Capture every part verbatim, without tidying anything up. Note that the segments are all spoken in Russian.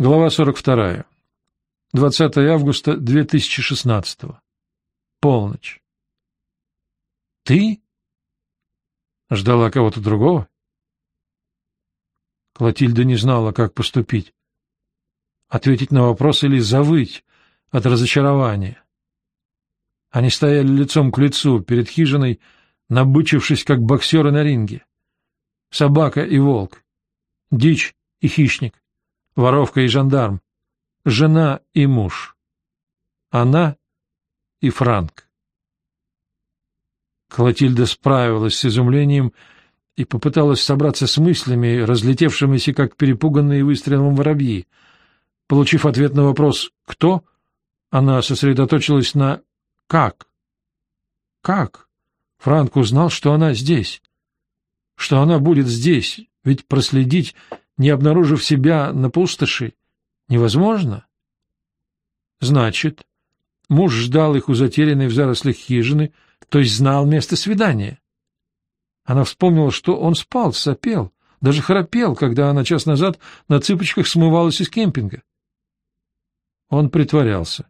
Глава сорок вторая. двадцатое августа две тысячи шестнадцатого. Полночь. Ты? Ждала кого-то другого? Клотильда не знала, как поступить. Ответить на вопрос или завыть от разочарования. Они стояли лицом к лицу перед хижиной, набычившись, как боксеры на ринге. Собака и волк, дичь и хищник, воровка и жандарм, жена и муж, она и Франк. Клотильда справилась с изумлением и попыталась собраться с мыслями, разлетевшимися, как перепуганные выстрелом воробьи. Получив ответ на вопрос «Кто?», она сосредоточилась на «Как?». Как? Франк узнал, что она здесь, что она будет здесь, ведь проследить, не обнаружив себя на пустоши, невозможно. Значит, муж ждал их у затерянной в зарослях хижины, то есть знал место свидания. Она вспомнила, что он спал, сопел, даже храпел, когда она час назад на цыпочках смывалась из кемпинга. Он притворялся.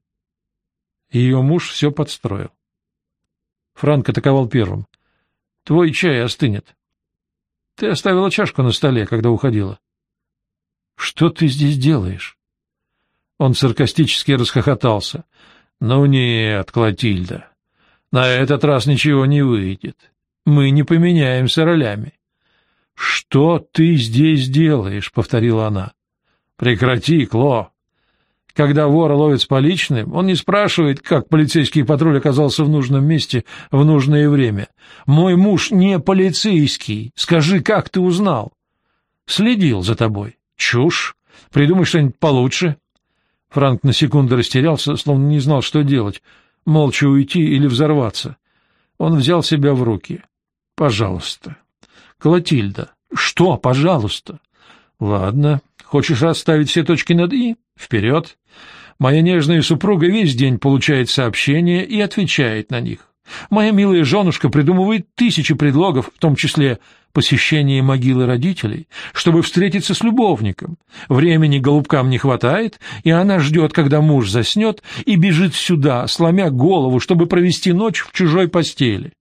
Ее муж все подстроил. Франк атаковал первым. — Твой чай остынет. Ты оставила чашку на столе, когда уходила. — Что ты здесь делаешь? Он саркастически расхохотался. — Ну нет, Клотильда, на этот раз ничего не выйдет. Мы не поменяемся ролями. — Что ты здесь делаешь? — повторила она. — Прекрати, Кло. Когда вора ловят с поличным, он не спрашивает, как полицейский патруль оказался в нужном месте в нужное время. Мой муж не полицейский. Скажи, как ты узнал? Следил за тобой. Чушь. Придумай что-нибудь получше. Франк на секунду растерялся, словно не знал, что делать. Молча уйти или взорваться. Он взял себя в руки. Пожалуйста. Клотильда. Что, пожалуйста? Ладно. Хочешь расставить все точки над «и»? Вперед! Моя нежная супруга весь день получает сообщения и отвечает на них. Моя милая женушка придумывает тысячи предлогов, в том числе посещение могилы родителей, чтобы встретиться с любовником. Времени голубкам не хватает, и она ждет, когда муж заснет, и бежит сюда, сломя голову, чтобы провести ночь в чужой постели.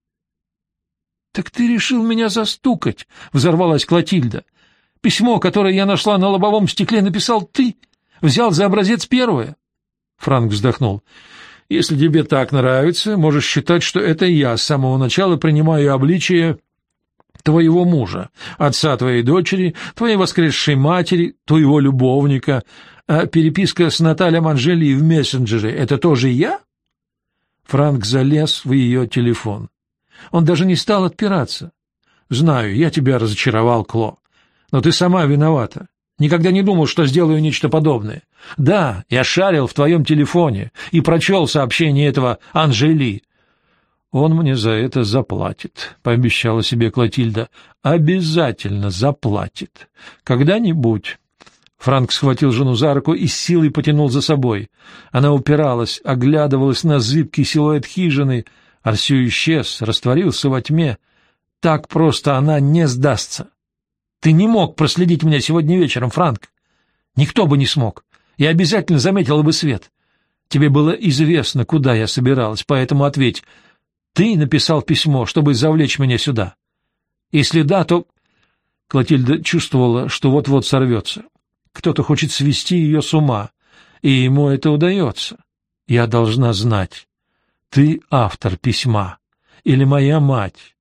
— Так ты решил меня застукать? — взорвалась Клотильда. — Письмо, которое я нашла на лобовом стекле, написал ты? Взял за образец первое? Франк вздохнул. — Если тебе так нравится, можешь считать, что это я с самого начала принимаю обличие твоего мужа, отца твоей дочери, твоей воскресшей матери, твоего любовника. А переписка с Натальей Анжели в мессенджере — это тоже я? Франк залез в ее телефон. Он даже не стал отпираться. — Знаю, я тебя разочаровал, Кло, но ты сама виновата. Никогда не думал, что сделаю нечто подобное. Да, я шарил в твоем телефоне и прочел сообщение этого Анжели. Он мне за это заплатит, — пообещала себе Клотильда. Обязательно заплатит. Когда-нибудь. Франк схватил жену за руку и с силой потянул за собой. Она упиралась, оглядывалась на зыбкий силуэт хижины. Арсю исчез, растворился во тьме. Так просто она не сдастся. Ты не мог проследить меня сегодня вечером, Франк. Никто бы не смог. Я обязательно заметила бы свет. Тебе было известно, куда я собиралась, поэтому ответь. Ты написал письмо, чтобы завлечь меня сюда? Если да, то... Клотильда чувствовала, что вот-вот сорвется. Кто-то хочет свести ее с ума, и ему это удается. Я должна знать. Ты автор письма. Или моя мать?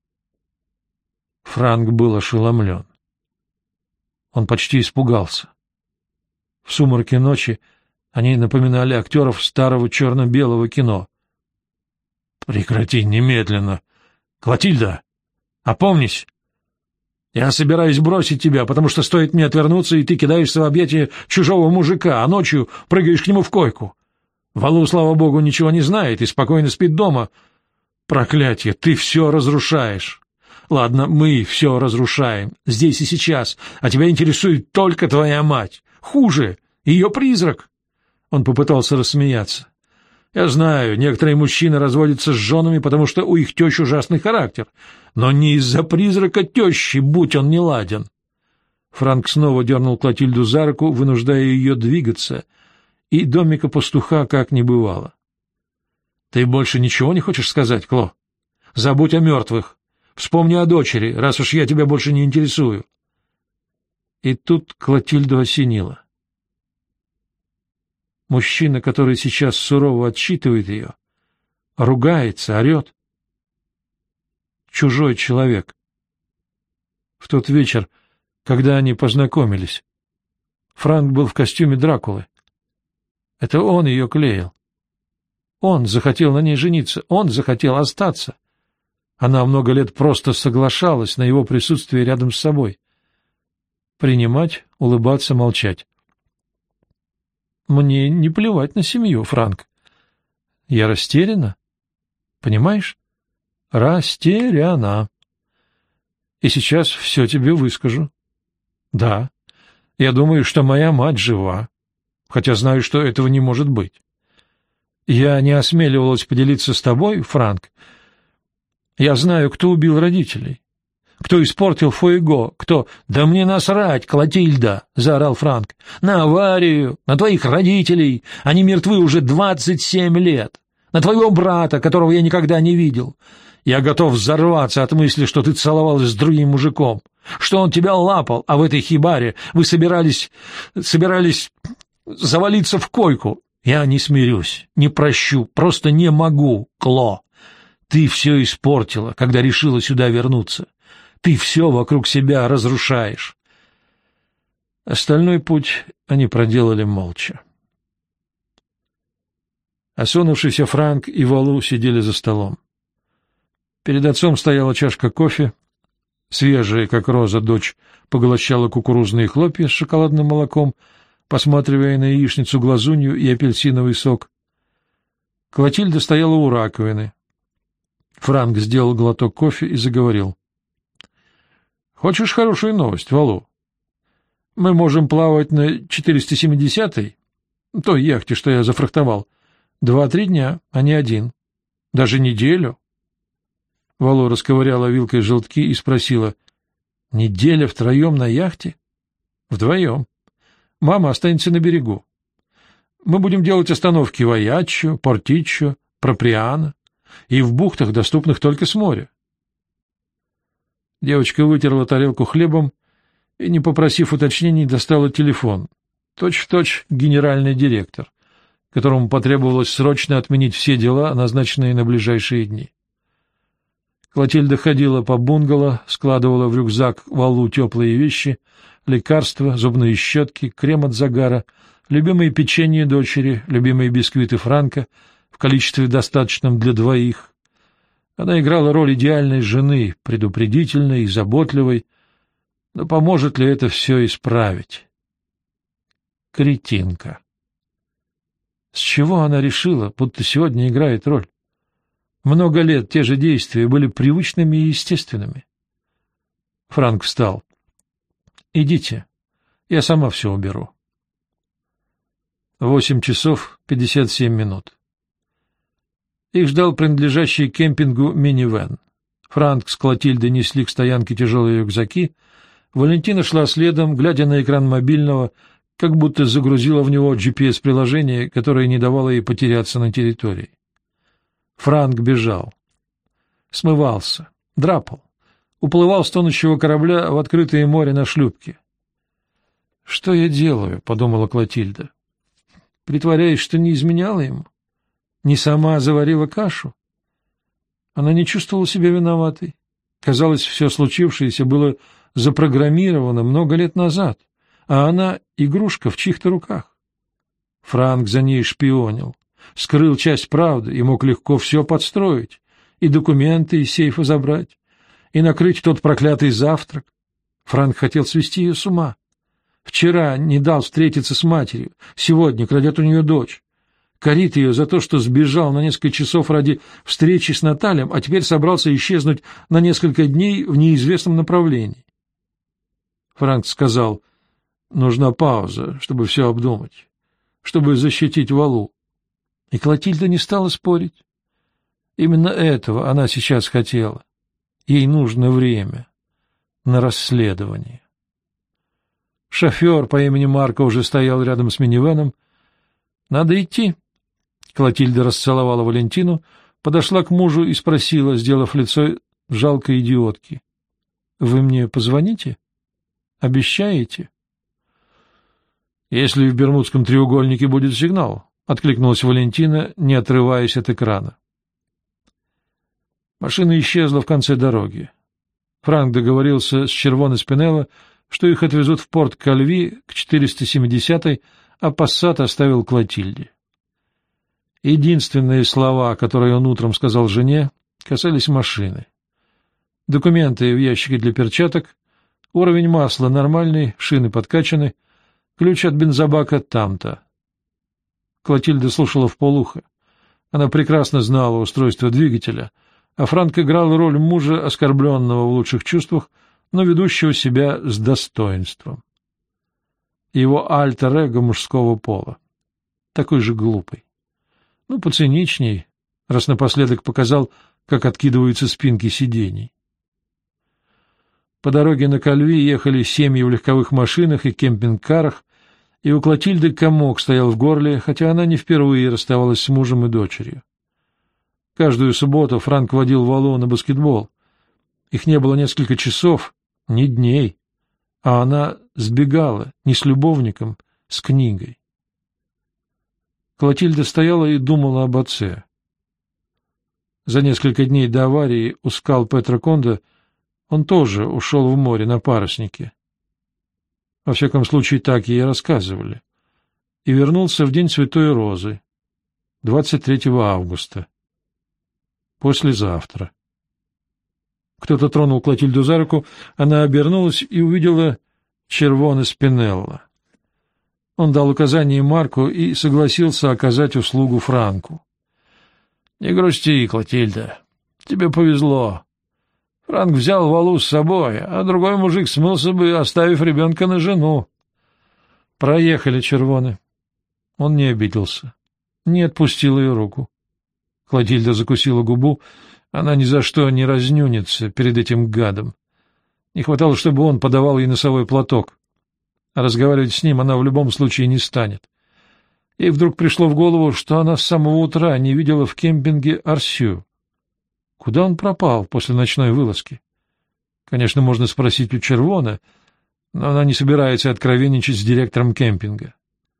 Франк был ошеломлен. Он почти испугался. В сумраке ночи они напоминали актеров старого черно-белого кино. — Прекрати немедленно! Клотильда, опомнись! Я собираюсь бросить тебя, потому что стоит мне отвернуться, и ты кидаешься в объятия чужого мужика, а ночью прыгаешь к нему в койку. Валу, слава богу, ничего не знает и спокойно спит дома. Проклятье, ты все разрушаешь! Ладно, мы все разрушаем, здесь и сейчас, а тебя интересует только твоя мать. Хуже, ее призрак. Он попытался рассмеяться. Я знаю, некоторые мужчины разводятся с женами, потому что у их тещ ужасный характер, но не из-за призрака тещи, будь он неладен. Франк снова дернул Клотильду за руку, вынуждая ее двигаться, и домика пастуха как не бывало. — Ты больше ничего не хочешь сказать, Кло? Забудь о мертвых. Вспомни о дочери, раз уж я тебя больше не интересую. И тут Клотильду осенило. Мужчина, который сейчас сурово отчитывает ее, ругается, орет. Чужой человек. В тот вечер, когда они познакомились, Франк был в костюме Дракулы. Это он ее клеил. Он захотел на ней жениться, он захотел остаться. Она много лет просто соглашалась на его присутствие рядом с собой. Принимать, улыбаться, молчать. Мне не плевать на семью, Франк. Я растеряна. Понимаешь? Растеряна. И сейчас все тебе выскажу. Да, я думаю, что моя мать жива, хотя знаю, что этого не может быть. Я не осмеливалась поделиться с тобой, Франк. Я знаю, кто убил родителей, кто испортил Фуэго, кто... — Да мне насрать, Клотильда! — заорал Франк. — На аварию, на твоих родителей. Они мертвы уже двадцать семь лет. На твоего брата, которого я никогда не видел. Я готов взорваться от мысли, что ты целовалась с другим мужиком, что он тебя лапал, а в этой хибаре вы собирались... собирались завалиться в койку. Я не смирюсь, не прощу, просто не могу, Кло. Ты все испортила, когда решила сюда вернуться. Ты все вокруг себя разрушаешь. Остальной путь они проделали молча. Осунувшийся Франк и Валу сидели за столом. Перед отцом стояла чашка кофе. Свежая, как роза, дочь поглощала кукурузные хлопья с шоколадным молоком, посматривая на яичницу-глазунью и апельсиновый сок. Клотильда стояла у раковины. Франк сделал глоток кофе и заговорил. — Хочешь хорошую новость, Валу? Мы можем плавать на четыреста семидесятой, той яхте, что я зафрахтовал, два-три дня, а не один. Даже неделю. Валу расковыряла вилкой желтки и спросила. — Неделя втроем на яхте? — Вдвоем. Мама останется на берегу. Мы будем делать остановки в Аяччо, Портиччо, Проприано и в бухтах, доступных только с моря. Девочка вытерла тарелку хлебом и, не попросив уточнений, достала телефон. Точь-в-точь генеральный директор, которому потребовалось срочно отменить все дела, назначенные на ближайшие дни. Клотильда ходила по бунгало, складывала в рюкзак Валу теплые вещи, лекарства, зубные щетки, крем от загара, любимые печенье дочери, любимые бисквиты Франка в количестве достаточном для двоих. Она играла роль идеальной жены, предупредительной и заботливой, но поможет ли это все исправить? Кретинка. С чего она решила, будто сегодня играет роль? Много лет те же действия были привычными и естественными. Франк встал. — Идите, я сама все уберу. Восемь часов пятьдесят семь минут. Их ждал принадлежащий кемпингу минивэн. Франк с Клотильдой несли к стоянке тяжелые рюкзаки. Валентина шла следом, глядя на экран мобильного, как будто загрузила в него джи пи эс-приложение, которое не давало ей потеряться на территории. Франк бежал. Смывался, драпал. Уплывал с тонущего корабля в открытое море на шлюпке. — Что я делаю? — подумала Клотильда. — Притворяюсь, что не изменяла ему? Не сама заварила кашу? Она не чувствовала себя виноватой. Казалось, все случившееся было запрограммировано много лет назад, а она — игрушка в чьих-то руках. Франк за ней шпионил, скрыл часть правды и мог легко все подстроить, и документы из сейфа забрать, и накрыть тот проклятый завтрак. Франк хотел свести ее с ума. Вчера не дал встретиться с матерью, сегодня крадет у нее дочь. Корит ее за то, что сбежал на несколько часов ради встречи с Натальем, а теперь собрался исчезнуть на несколько дней в неизвестном направлении. Франк сказал, нужна пауза, чтобы все обдумать, чтобы защитить Валу. И Клотильда не стала спорить. Именно этого она сейчас хотела. Ей нужно время на расследование. Шофер по имени Марко уже стоял рядом с минивэном. — Надо идти. Клотильда расцеловала Валентину, подошла к мужу и спросила, сделав лицо жалкой идиотки. — Вы мне позвоните? Обещаете? — Если в Бермудском треугольнике будет сигнал, — откликнулась Валентина, не отрываясь от экрана. Машина исчезла в конце дороги. Франк договорился с Червоне Спинелло, что их отвезут в порт Кальви к четыреста семидесятой, а Пассат оставил Клотильде. Единственные слова, которые он утром сказал жене, касались машины. Документы в ящике для перчаток, уровень масла нормальный, шины подкачаны, ключ от бензобака там-то. Клотильда слушала вполуха. Она прекрасно знала устройство двигателя, а Франк играл роль мужа, оскорбленного в лучших чувствах, но ведущего себя с достоинством. Его альтер-эго мужского пола. Такой же глупый. Ну, поциничней, раз напоследок показал, как откидываются спинки сидений. По дороге на Кальви ехали семьи в легковых машинах и кемпинг-карах, и у Клотильды комок стоял в горле, хотя она не впервые расставалась с мужем и дочерью. Каждую субботу Франк водил Валу на баскетбол. Их не было несколько часов, ни дней, а она сбегала не с любовником, с книгой. Клотильда стояла и думала об отце. За несколько дней до аварии у скал Петро Кондо он тоже ушел в море на паруснике. Во всяком случае, так ей рассказывали. И вернулся в день Святой Розы, двадцать третьего августа. Послезавтра. Кто-то тронул Клотильду за руку, она обернулась и увидела Червоне Спинелло. Он дал указание Марку и согласился оказать услугу Франку. — Не грусти, Клотильда, тебе повезло. Франк взял Валу с собой, а другой мужик смылся бы, оставив ребенка на жену. Проехали, Червоне. Он не обиделся, не отпустил ее руку. Клотильда закусила губу, она ни за что не разнюнится перед этим гадом. Не хватало, чтобы он подавал ей носовой платок. А разговаривать с ним она в любом случае не станет. Ей вдруг пришло в голову, что она с самого утра не видела в кемпинге Арсю. Куда он пропал после ночной вылазки? Конечно, можно спросить у Червоне, но она не собирается откровенничать с директором кемпинга.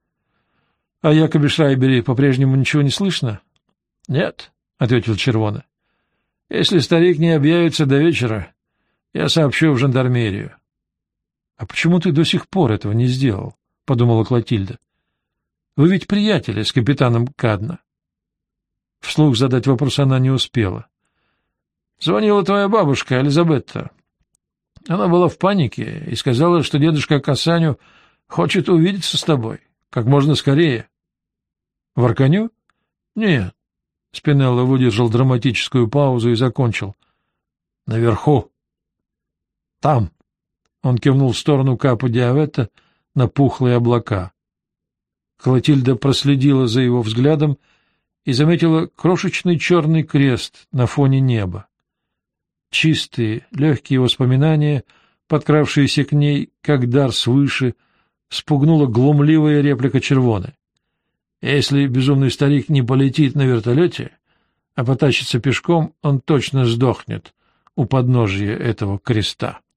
— О Якобе Шрайбере по-прежнему ничего не слышно? — Нет, — ответил Червоне. — Если старик не объявится до вечера, я сообщу в жандармерию. — А почему ты до сих пор этого не сделал? — подумала Клотильда. — Вы ведь приятели с капитаном Кадно. Вслух задать вопрос она не успела. — Звонила твоя бабушка, Элизабетта. Она была в панике и сказала, что дедушка Касаню хочет увидеться с тобой как можно скорее. — В Арканю? — Нет. Спинелло выдержал драматическую паузу и закончил. — Наверху. — Там. Он кивнул в сторону Капо-Диавето на пухлые облака. Клотильда проследила за его взглядом и заметила крошечный черный крест на фоне неба. Чистые, легкие воспоминания, подкравшиеся к ней, как дар свыше, спугнула глумливая реплика Червоне. Если безумный старик не полетит на вертолете, а потащится пешком, он точно сдохнет у подножия этого креста.